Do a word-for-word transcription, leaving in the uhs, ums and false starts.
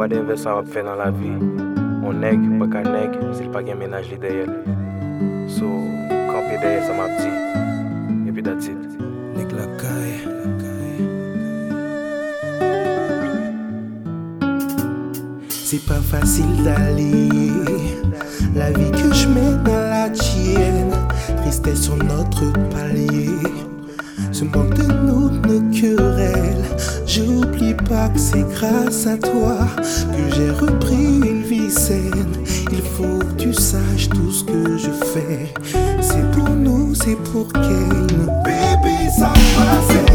whatever ça va faire dans la vie, on nègre, pas qu'un nègre, c'est pas qu'un ménage derrière. So, camper derrière ça m'a dit, et puis that's it. Nègre la caille, la caille. C'est pas facile d'aller, la vie que je mets dans la tienne, tristesse sur notre palier. Ce manque de nous, nos querelles, j'oublie pas que c'est grâce à toi que j'ai repris une vie saine. Il faut que tu saches tout ce que je fais, c'est pour nous, c'est pour qu'elle. Baby, ça passe.